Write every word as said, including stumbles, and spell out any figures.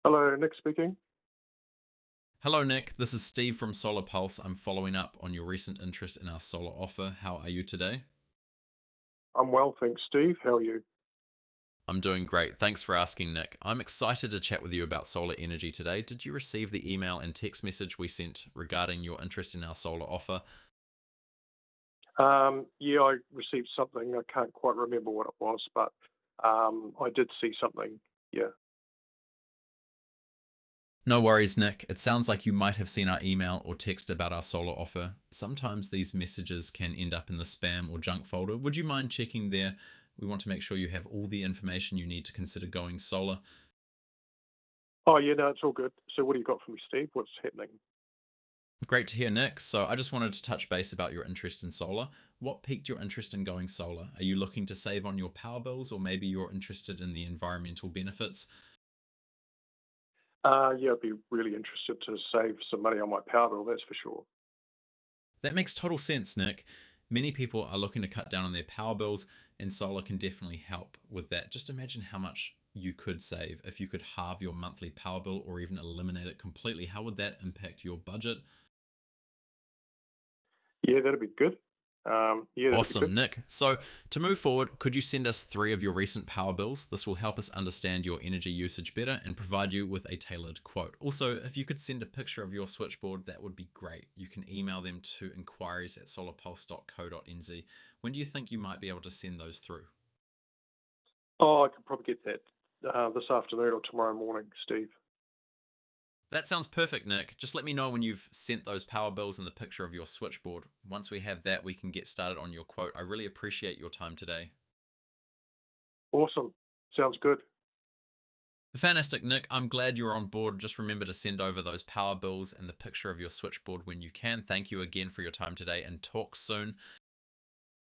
Hello, Nick speaking. Hello, Nick. This is Steve from Solar Pulse. I'm following up on your recent interest in our solar offer. How are you today? I'm well, thanks, Steve. How are you? I'm doing great. Thanks for asking, Nick. I'm excited to chat with you about solar energy today. Did you receive the email and text message we sent regarding your interest in our solar offer? Um, yeah, I received something. I can't quite remember what it was, but um, I did see something. Yeah. No worries, Nick. It sounds like you might have seen our email or text about our solar offer. Sometimes these messages can end up in the spam or junk folder. Would you mind checking there? We want to make sure you have all the information you need to consider going solar. Oh, yeah, no, it's all good. So, what do you got for me, Steve? What's happening? Great to hear, Nick. So I just wanted to touch base about your interest in solar. What piqued your interest in going solar? Are you looking to save on your power bills, or maybe you're interested in the environmental benefits? Uh, yeah, I'd be really interested to save some money on my power bill, that's for sure. That makes total sense, Nick. Many people are looking to cut down on their power bills, and solar can definitely help with that. Just imagine how much you could save if you could halve your monthly power bill or even eliminate it completely. How would that impact your budget? Yeah, that'd be good. Um, yeah, that'd be good. Awesome, Nick. So, to move forward, could you send us three of your recent power bills? This will help us understand your energy usage better and provide you with a tailored quote. Also, if you could send a picture of your switchboard, that would be great. You can email them to inquiries at solarpulse dot co dot n z. When do you think you might be able to send those through? Oh, I could probably get that uh, this afternoon or tomorrow morning, Steve. That sounds perfect, Nick. Just let me know when you've sent those power bills and the picture of your switchboard. Once we have that, we can get started on your quote. I really appreciate your time today. Awesome. Sounds good. Fantastic, Nick. I'm glad you're on board. Just remember to send over those power bills and the picture of your switchboard when you can. Thank you again for your time today and talk soon.